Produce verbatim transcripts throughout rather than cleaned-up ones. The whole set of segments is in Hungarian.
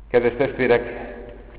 Kedves testvérek,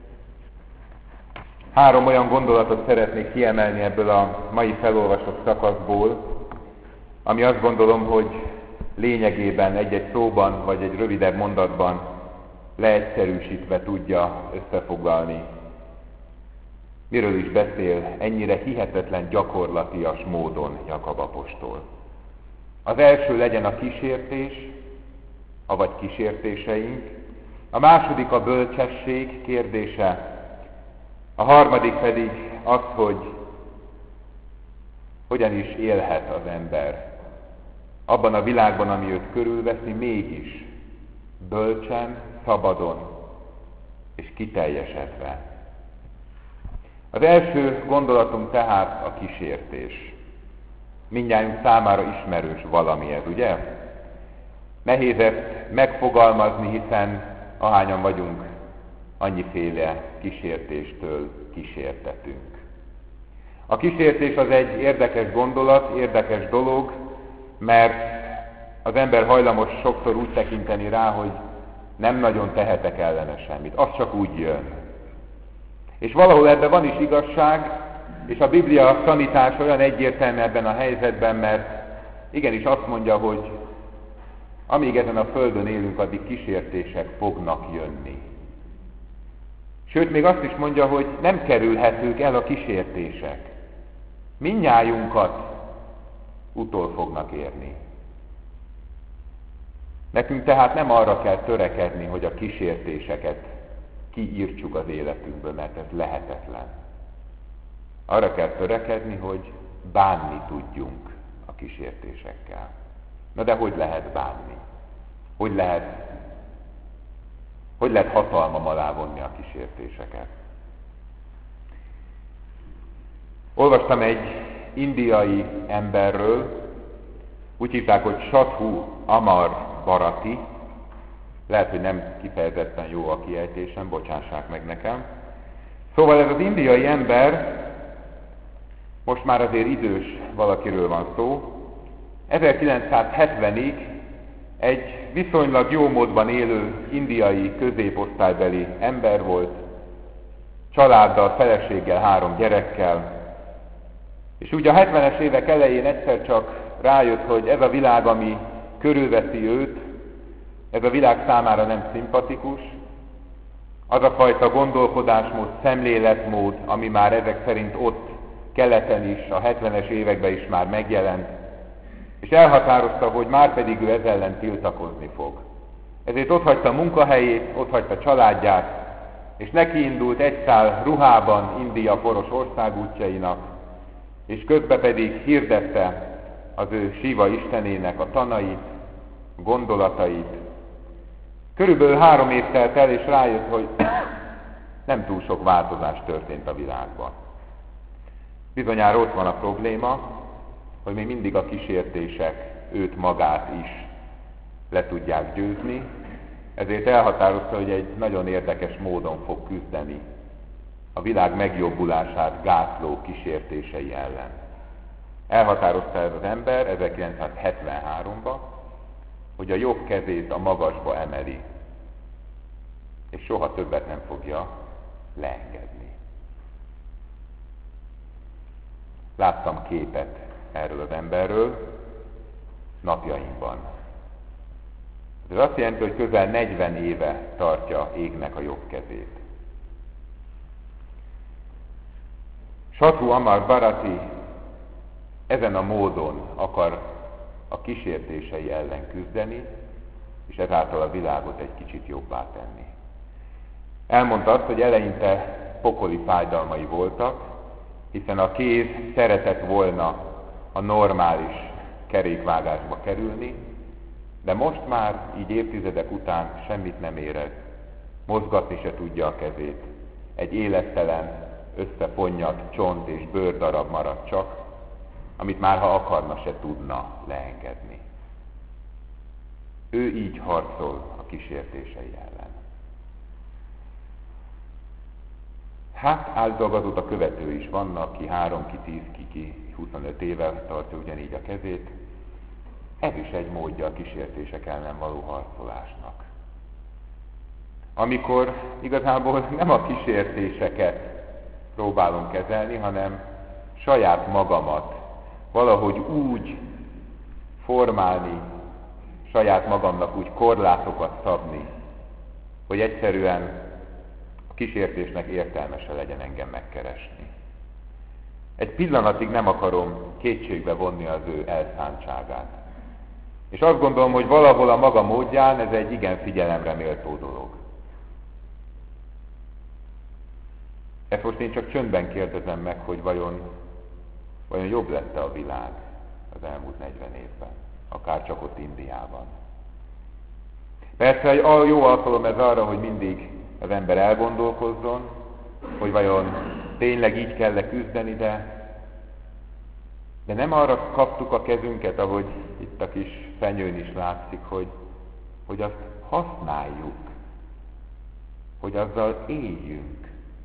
három olyan gondolatot szeretnék kiemelni ebből a mai felolvasott szakaszból, ami azt gondolom, hogy lényegében egy-egy szóban vagy egy rövidebb mondatban leegyszerűsítve tudja összefoglalni. Miről is beszél ennyire hihetetlen gyakorlatias módon Jakab apostol. Az első legyen a kísértés, avagy kísértéseink, a második a bölcsesség kérdése, a harmadik pedig az, hogy hogyan is élhet az ember abban a világban, ami őt körülveszi, mégis bölcsen, szabadon és kiteljesedve. Az első gondolatunk tehát a kísértés. Mindnyájunk számára ismerős valami ez, ugye? Nehéz ezt megfogalmazni, hiszen ahányan vagyunk, annyiféle kísértéstől kísértetünk. A kísértés az egy érdekes gondolat, érdekes dolog, mert az ember hajlamos sokszor úgy tekinteni rá, hogy nem nagyon tehetek ellene semmit, az csak úgy jön. És valahol ebben van is igazság, és a Biblia tanítás olyan egyértelmű ebben a helyzetben, mert igenis azt mondja, hogy amíg ezen a földön élünk, addig kísértések fognak jönni. Sőt, még azt is mondja, hogy nem kerülhetők el a kísértések. Mindnyájunkat utol fognak érni. Nekünk tehát nem arra kell törekedni, hogy a kísértéseket kiírtsuk az életünkből, mert ez lehetetlen. Arra kell törekedni, hogy bánni tudjunk a kísértésekkel. Na de hogy lehet bánni? Hogy lehet, hogy lehet hatalmam alá vonni a kísértéseket? Olvastam egy indiai emberről, úgy hívták, hogy Sadhu Amar Bharati. Lehet, hogy nem kifejezetten jó a kiejtésem, bocsássák meg nekem. Szóval ez az indiai ember, most már azért idős valakiről van szó, ezerkilencszázhetvenig egy viszonylag jó módban élő indiai középosztálybeli ember volt, családdal, feleséggel, három gyerekkel, és úgy a hetvenes évek elején egyszer csak rájött, hogy ez a világ, ami körülveszi őt, ez a világ számára nem szimpatikus, az a fajta gondolkodásmód, szemléletmód, ami már ezek szerint ott keleten is, a hetvenes években is már megjelent, és elhatározta, hogy már pedig ő ez ellen tiltakozni fog. Ezért otthagyta a munkahelyét, otthagyta családját, és nekiindult egy szál ruhában India poros országútjainak, és közben pedig hirdette az ő Siva istenének a tanait, gondolatait. Körülbelül három év telt el, és rájött, hogy nem túl sok változás történt a világban. Bizonyára ott van a probléma, hogy még mindig a kísértések őt magát is le tudják győzni, ezért elhatározta, hogy egy nagyon érdekes módon fog küzdeni a világ megjobbulását gátló kísértései ellen. Elhatározta ez az ember ezerkilencszázhetvenháromban, hogy a jobb kezét a magasba emeli, és soha többet nem fogja leengedni. Láttam képet erről az emberről napjainkban. Ez azt jelenti, hogy közel negyven éve tartja égnek a jobb kezét. Sadhu Amar Bharati ezen a módon akar a kísértései ellen küzdeni, és ezáltal a világot egy kicsit jobbá tenni. Elmondta azt, hogy eleinte pokoli fájdalmai voltak, hiszen a kéz szeretett volna a normális kerékvágásba kerülni, de most már, így évtizedek után semmit nem érez, mozgatni se tudja a kezét. Egy élettelen, összefonnyat csont és bőrdarab marad csak, amit már ha akarna, se tudna leengedni. Ő így harcol a kísértései ellen. Hát általában a követő is vannak, ki három, ki tíz, ki, ki huszonöt éve tartja ugyanígy a kezét. Ez is egy módja a kísértések ellen való harcolásnak. amikor igazából nem a kísértéseket próbálom kezelni, hanem saját magamat valahogy úgy formálni, saját magamnak úgy korlátokat szabni, hogy egyszerűen a kísértésnek értelme se legyen engem megkeresni. Egy pillanatig nem akarom kétségbe vonni az ő elszántságát. És azt gondolom, hogy valahol a maga módján ez egy igen figyelemre méltó dolog. Ezt most én csak csöndben kérdezem meg, hogy vajon, vajon jobb lett-e a világ az elmúlt negyven évben, akár csak ott Indiában. Persze egy jó alkalom ez arra, hogy mindig az ember elgondolkozzon, hogy vajon tényleg így kell-e küzdeni, de, de nem arra kaptuk a kezünket, ahogy itt a kis fenyőn is látszik, hogy, hogy azt használjuk, hogy azzal éljünk.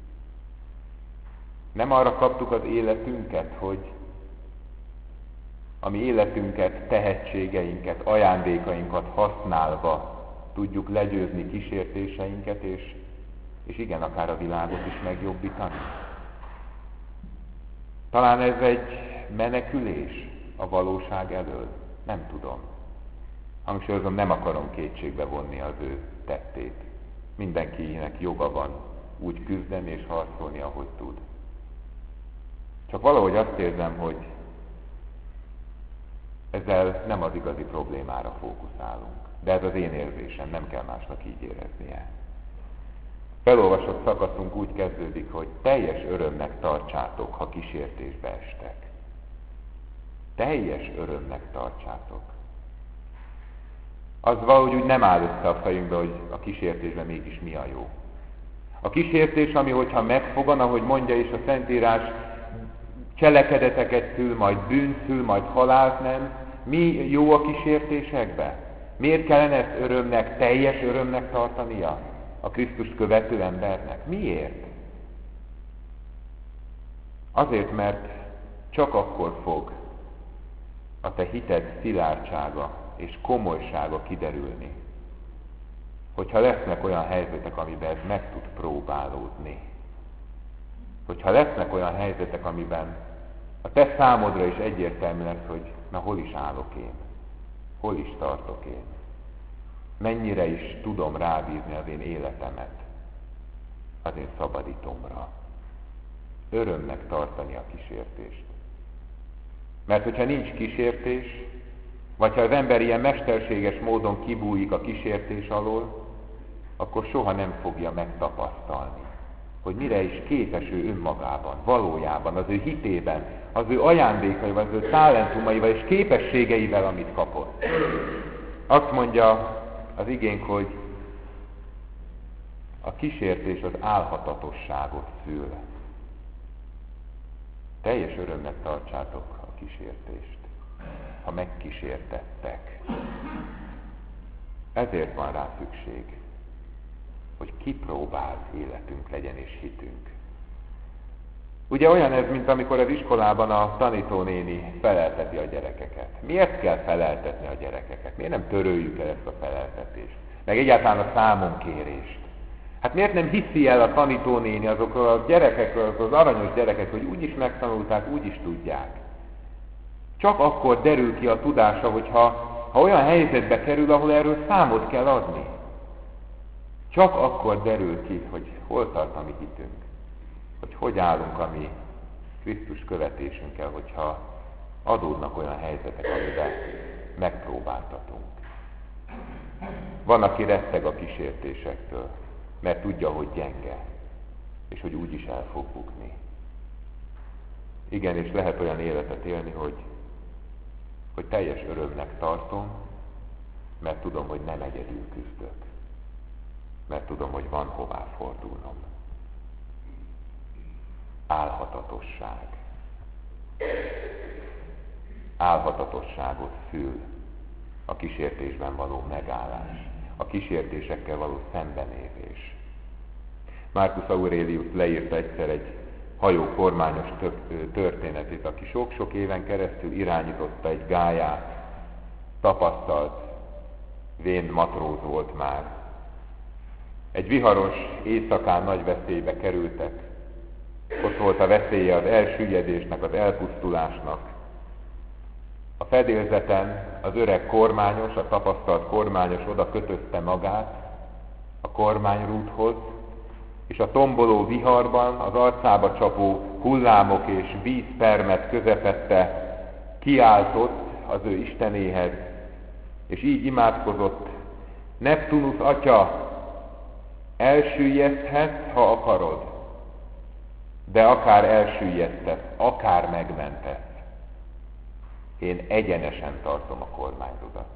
Nem arra kaptuk az életünket, hogy a mi életünket, tehetségeinket, ajándékainkat használva tudjuk legyőzni kísértéseinket, és, és igen, akár a világot is megjobbítani. Talán ez egy menekülés a valóság elől, nem tudom. Hangsúlyozom, nem akarom kétségbe vonni az ő tettét. Mindenkinek joga van úgy küzdeni és harcolni, ahogy tud. Csak valahogy azt érzem, hogy ezzel nem az igazi problémára fókuszálunk. De ez az én érzésem, nem kell másnak így éreznie. Felolvasott szakaszunk úgy kezdődik, hogy teljes örömnek tartsátok, ha kísértésbe estek. Teljes örömnek tartsátok. Az valahogy úgy nem áll össze a fejünkbe, hogy a kísértésben mégis mi a jó. A kísértés, ami hogyha megfogan, ahogy mondja is a Szentírás, cselekedeteket szül, majd bűnt szül, majd halált nem. Mi jó a kísértésekben? Miért kellene ezt örömnek, teljes örömnek tartania a Krisztust követő embernek? Miért? Azért, mert csak akkor fog a te hited szilárdsága és komolysága kiderülni, hogyha lesznek olyan helyzetek, amiben ez meg tud próbálódni. Hogyha lesznek olyan helyzetek, amiben a te számodra is egyértelmű lesz, hogy na hol is állok én, hol is tartok én, mennyire is tudom rábízni az én életemet az én szabadítomra. Örömnek tartani a kísértést. Mert hogyha nincs kísértés, vagy ha az ember ilyen mesterséges módon kibújik a kísértés alól, akkor soha nem fogja megtapasztalni, hogy mire is képes ő önmagában, valójában, az ő hitében, az ő ajándékaival, az ő talentumaival és képességeivel, amit kapott. Azt mondja az igénk, hogy a kísértés az álhatatosságot szül. Teljes örömnek tartsátok a kísértést, ha megkísértettek. Ezért van rá szükség, hogy kipróbált életünk legyen és hitünk. Ugye olyan ez, mint amikor az iskolában a tanítónéni felelteti a gyerekeket. Miért kell feleltetni a gyerekeket? Miért nem töröljük el ezt a feleltetést? Meg egyáltalán a számonkérést. Hát miért nem hiszi el a tanítónéni azokról a gyerekekről, azok az aranyos gyerekek, hogy úgyis megtanulták, úgyis tudják. Csak akkor derül ki a tudása, hogyha ha olyan helyzetbe kerül, ahol erről számot kell adni. Csak akkor derül ki, hogy hol tart a mi hitünk, hogy hogy állunk a mi Krisztus követésünkkel, hogyha adódnak olyan helyzetek, amiben megpróbáltatunk. Van, aki retteg a kísértésektől, mert tudja, hogy gyenge, és hogy úgyis el fog bukni. Igen, és lehet olyan életet élni, hogy, hogy teljes örömnek tartom, mert tudom, hogy nem egyedül küzdök. Mert tudom, hogy van hová fordulnom. Álhatatosság. Álhatatosságot szül a kísértésben való megállás, a kísértésekkel való szembenézés. Marcus Aurelius leírta egyszer egy hajó kormányos történetét, aki sok-sok éven keresztül irányította egy gályát, tapasztalt, vén matróz volt már. Egy viharos éjszakán nagy veszélybe kerültek. Ott volt a veszélye az elsüllyedésnek, az elpusztulásnak. A fedélzeten az öreg kormányos, a tapasztalt kormányos oda kötözte magát a kormányrúdhoz, és a tomboló viharban, az arcába csapó hullámok és vízpermet közepette kiáltott az ő Istenéhez, és így imádkozott: Neptunusz atya, elsüllyeszthetsz, ha akarod, de akár elsüllyesztesz, akár megmentesz, én egyenesen tartom a kormányrudat.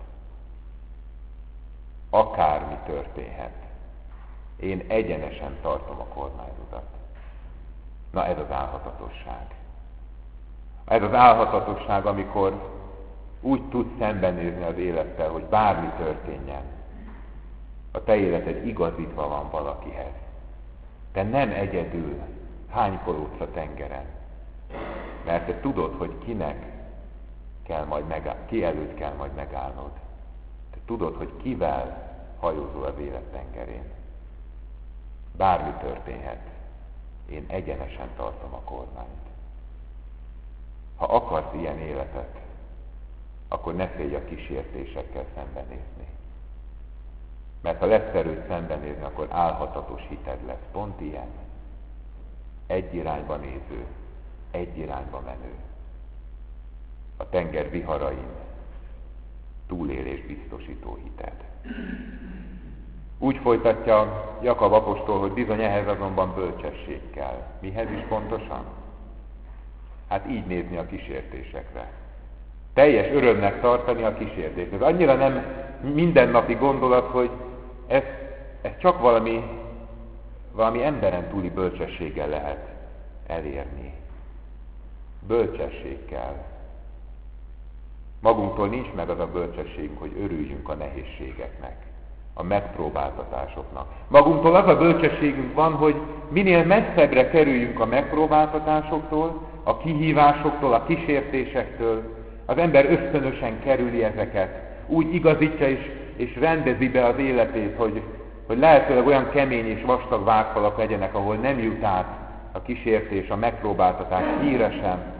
Akármi történhet, én egyenesen tartom a kormányrudat. Na, ez az álhatatosság. Ez az álhatatosság, amikor úgy tudsz szembenézni az élettel, hogy bármi történjen, a te életed igazítva van valakihez. Te nem egyedül hánykolódsz a tengeren, mert te tudod, hogy kinek kell majd megáll, ki előtt kell majd megállnod. Te tudod, hogy kivel hajózol az élet tengerén. Bármi történhet, én egyenesen tartom a kormányt. Ha akarsz ilyen életet, akkor ne félj a kísértésekkel szembenézni. Mert ha lesz erőt szembenézni, akkor álhatatos hited lesz. Pont ilyen. Egy irányba néző, egy irányba menő. A tenger viharain túlélés biztosító hited. Úgy folytatja Jakab apostol, hogy bizony ehhez azonban bölcsesség kell. Mihez is pontosan? Hát így nézni a kísértésekre. Teljes örömnek tartani a kísértést. Ez annyira nem mindennapi gondolat, hogy ez, ez csak valami, valami emberen túli bölcsességgel lehet elérni. Bölcsesség kell. Magunktól nincs meg az a bölcsességünk, hogy örüljünk a nehézségeknek, a megpróbáltatásoknak. Magunktól az a bölcsességünk van, hogy minél messzebbre kerüljünk a megpróbáltatásoktól, a kihívásoktól, a kísértésektől. Az ember ösztönösen kerüli ezeket, úgy igazítja és, és rendezi be az életét, hogy, hogy lehetőleg olyan kemény és vastag vágfalak legyenek, ahol nem jut át a kísértés, a megpróbáltatás híre sem.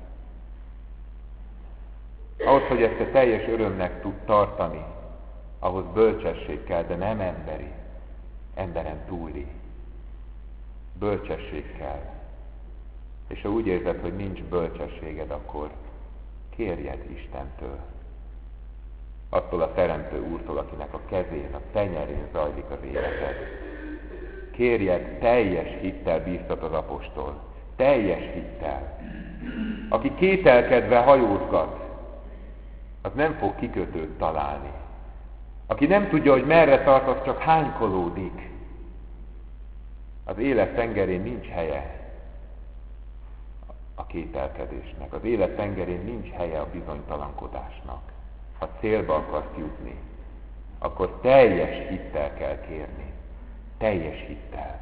Ahhoz, hogy ezt a teljes örömnek tud tartani, ahhoz bölcsesség kell, de nem emberi, emberen túli. Bölcsesség kell. És ha úgy érzed, hogy nincs bölcsességed, akkor kérjed Istentől. Attól a Teremtő Úrtól, akinek a kezén, a tenyerén zajlik az életed. Kérjed, teljes hittel bíztat az apostol. Teljes hittel. Aki kételkedve hajózgat, az nem fog kikötőt találni. Aki nem tudja, hogy merre tart, az csak hánykolódik. Az élet tengerén nincs helye a kételkedésnek. Az élet tengerén nincs helye a bizonytalankodásnak. Ha célba akarsz jutni, akkor teljes hittel kell kérni. Teljes hittel.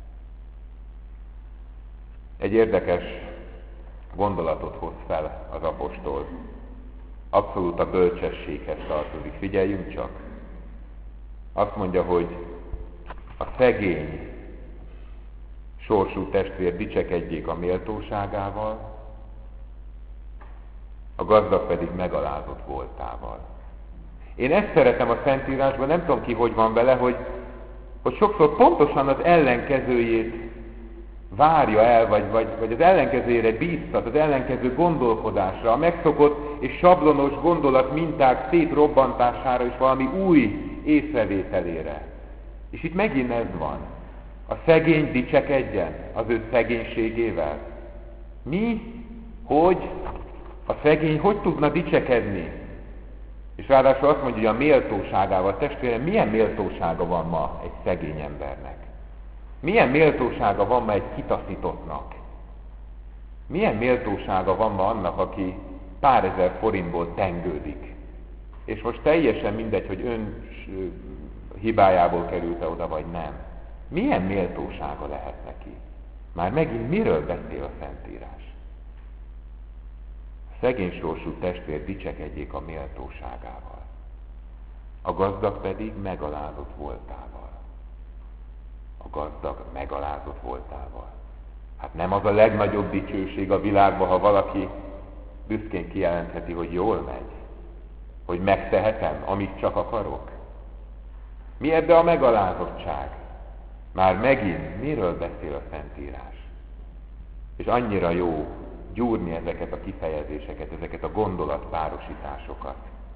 Egy érdekes gondolatot hoz fel az apostol. Abszolút a bölcsességhez tartozik. Figyeljünk csak! Azt mondja, hogy a szegény sorsú testvér dicsekedjék a méltóságával, a gazdag pedig megalázott voltával. Én ezt szeretem a Szentírásban, nem tudom ki, hogy van vele, hogy, hogy sokszor pontosan az ellenkezőjét várja el, vagy, vagy, vagy az ellenkezőjére bíztat, az ellenkező gondolkodásra, a megszokott és sablonos gondolat minták szétrobbantására és valami új észrevételére. És itt megint ez van. A szegény dicsekedjen az ő szegénységével. Mi? Hogy? A szegény hogy tudna dicsekedni? És ráadásul azt mondja, hogy a méltóságával. Testvérem, milyen méltósága van ma egy szegény embernek? Milyen méltósága van ma egy kitaszítottnak? Milyen méltósága van ma annak, aki pár ezer forintból tengődik? És most teljesen mindegy, hogy ön hibájából került-e oda, vagy nem. Milyen méltósága lehet neki? Már megint miről beszél a Szentírás? A szegény sorsú testvér dicsekedjék a méltóságával, a gazdag pedig megalázott voltával. gazdag megalázott voltával. Hát nem az a legnagyobb dicsőség a világban, ha valaki büszkén kijelentheti, hogy jól megy, hogy megtehetem, amit csak akarok. Mi ebbe a megalázottság? Már megint miről beszél a Szentírás? És annyira jó gyúrni ezeket a kifejezéseket, ezeket a gondolatpárosításokat.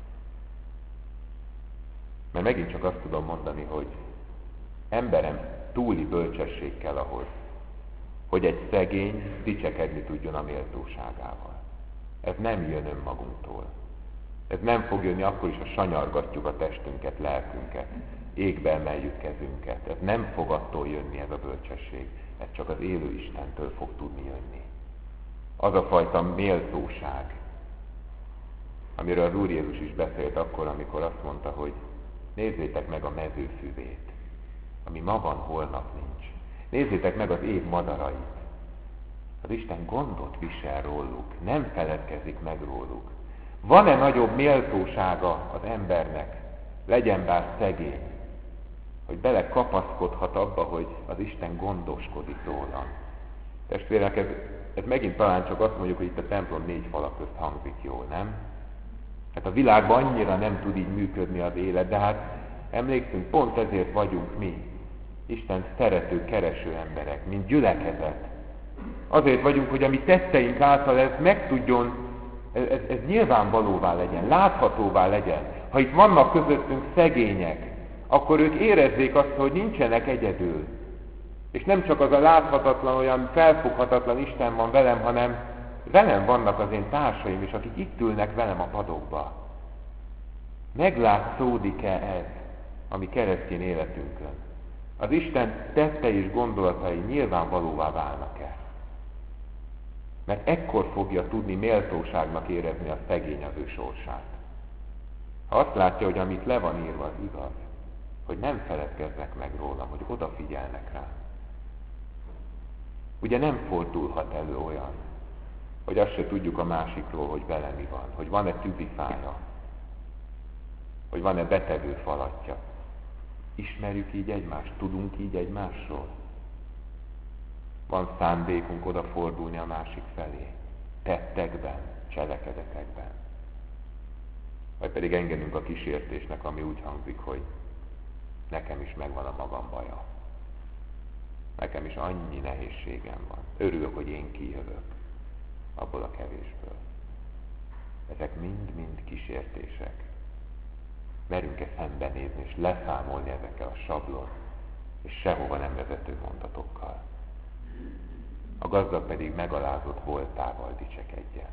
Mert megint csak azt tudom mondani, hogy emberem túli bölcsesség kell ahhoz, hogy egy szegény dicsekedni tudjon a méltóságával. Ez nem jön önmagunktól. Ez nem fog jönni akkor is, ha sanyargatjuk a testünket, lelkünket, égbe emeljük kezünket. Ez nem fog attól jönni ez a bölcsesség. Ez csak az élő Istentől fog tudni jönni. Az a fajta méltóság, amiről az Úr Jézus is beszélt akkor, amikor azt mondta, hogy nézzétek meg a mező füvét, ami ma van, holnap nincs. Nézzétek meg az év madarait. Az Isten gondot visel róluk, nem feledkezik meg róluk. Van-e nagyobb méltósága az embernek, legyen bár szegény, hogy belekapaszkodhat abba, hogy az Isten gondoskodik róla? Testvérek, ez, ez megint talán csak azt mondjuk, hogy itt a templom négy falak közt hangzik jól, nem? Hát a világban annyira nem tud így működni az élet, de hát emlékszünk, pont ezért vagyunk mi, Isten szerető, kereső emberek, mint gyülekezet. Azért vagyunk, hogy a mi tetteink által ez meg tudjon, ez, ez, ez nyilvánvalóvá legyen, láthatóvá legyen. Ha itt vannak közöttünk szegények, akkor ők érezzék azt, hogy nincsenek egyedül. És nem csak az a láthatatlan, olyan felfoghatatlan Isten van velem, hanem velem vannak az én társaim is, akik itt ülnek velem a padokba. Meglátszódik-e ez a mi keresztény életünkön? Az Isten tettei és gondolatai nyilvánvalóvá válnak-e? Mert ekkor fogja tudni méltóságnak érezni a szegény az ő sorsát. Ha azt látja, hogy amit le van írva, az igaz, hogy nem feledkeznek meg rólam, hogy odafigyelnek rá. Ugye nem fordulhat elő olyan, hogy azt se tudjuk a másikról, hogy vele mi van, hogy van-e tüzifája, hogy van-e betegő falatja. Ismerjük így egymást, tudunk így egymásról. Van szándékunk odafordulni a másik felé, tettekben, cselekedetekben. Vagy pedig engedünk a kísértésnek, ami úgy hangzik, hogy nekem is megvan a magam baja. Nekem is annyi nehézségem van. Örülök, hogy én kijövök abból a kevésből. Ezek mind-mind kísértések. Merünk-e szembenézni és leszámolni ezekkel a sablon és sehova nem vezető mondatokkal. A gazdag pedig megalázott voltával dicsekedjen.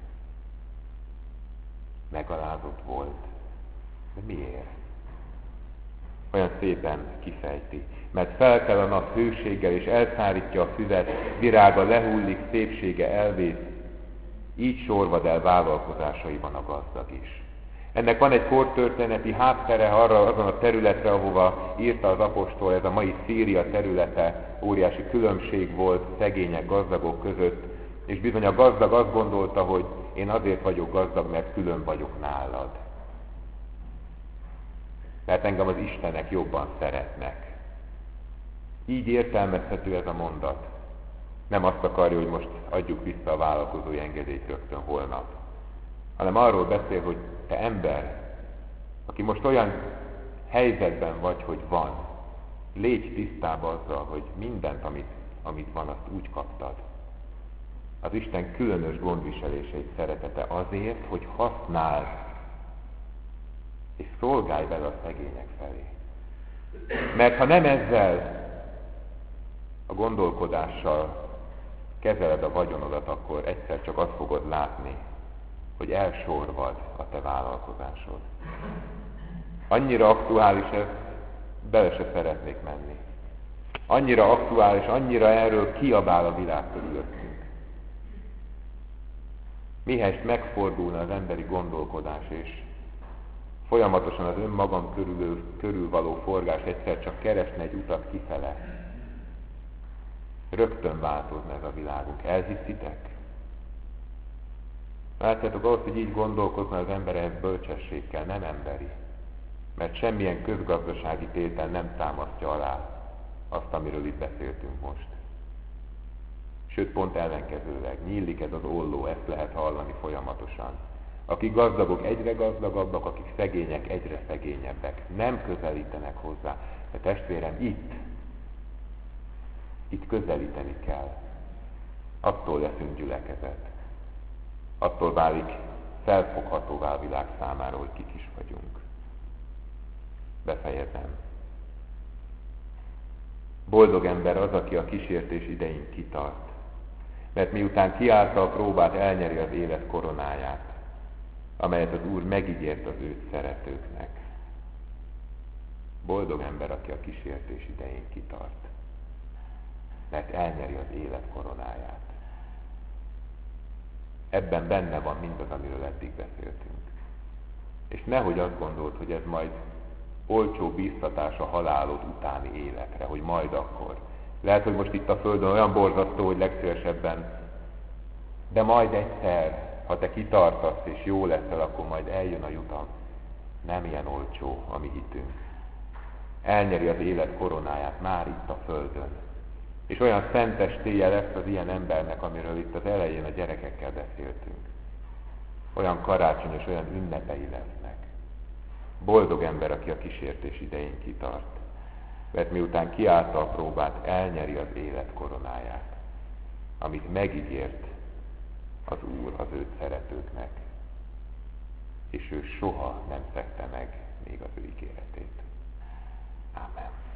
Megalázott volt. De miért? Olyan szépen kifejti. Mert felkel a nap hőséggel, és elszárítja a füvet, virága lehullik, szépsége elvész. Így sorvad el vállalkozásaiban a gazdag is. Ennek van egy kortörténeti háttere arra azon a területre, ahova írta az apostol, ez a mai Szíria területe, óriási különbség volt szegények, gazdagok között, és bizony a gazdag azt gondolta, hogy én azért vagyok gazdag, mert külön vagyok nálad. Mert engem az Istenek jobban szeretnek. Így értelmezhető ez a mondat. Nem azt akarja, hogy most adjuk vissza a vállalkozói engedélyt rögtön holnap, hanem arról beszél, hogy te ember, aki most olyan helyzetben vagy, hogy van, légy tisztában azzal, hogy mindent, amit, amit van, azt úgy kaptad. Az Isten különös gondviseléseit, szeretete azért, hogy használd és szolgálj vele a szegények felé. Mert ha nem ezzel a gondolkodással kezeled a vagyonodat, akkor egyszer csak azt fogod látni, hogy elsorvad a te vállalkozásod. Annyira aktuális ez, bele se szeretnék menni. Annyira aktuális, annyira erről kiabál a világ körülöttünk. Mihelyest megfordulna az emberi gondolkodás, és folyamatosan az önmagam körül, körül való forgás egyszer csak keresne egy utat kifele, rögtön változna ez a világunk. Elhiszitek? Látjátok, ahhoz, hogy így gondolkozna az ember, ez bölcsesség kell, nem emberi. Mert semmilyen közgazdasági tétel nem támasztja alá azt, amiről itt beszéltünk most. Sőt, pont ellenkezőleg, nyílik ez az olló, ezt lehet hallani folyamatosan. Akik gazdagok egyre gazdagabbak, akik szegények egyre szegényebbek. Nem közelítenek hozzá. De testvérem, itt, itt közelíteni kell. Attól leszünk gyülekezet. Attól válik felfoghatóvá a világ számára, hogy kik is vagyunk. Befejezem. Boldog ember az, aki a kísértés idején kitart, mert miután kiállta a próbát, elnyeri az élet koronáját, amelyet az Úr megígért az őt szeretőknek. Boldog ember, aki a kísértés idején kitart, mert elnyeri az élet koronáját. Ebben benne van mindaz, amiről eddig beszéltünk. És nehogy azt gondold, hogy ez majd olcsó bíztatás a halálod utáni életre, hogy majd akkor. Lehet, hogy most itt a Földön olyan borzasztó, hogy legszívesebben, de majd egyszer, ha te kitartasz és jó leszel, akkor majd eljön a jutam. Nem ilyen olcsó a mi hitünk. Elnyeri az élet koronáját már itt a Földön. És olyan szentes télje lesz az ilyen embernek, amiről itt az elején a gyerekekkel beszéltünk. Olyan karácsonyos, olyan ünnepei lesznek. Boldog ember, aki a kísértés idején kitart, mert miután kiállta a próbát, elnyeri az élet koronáját, amit megígért az Úr az őt szeretőknek, és ő soha nem szegte meg még az ő ígéretét. Ámen.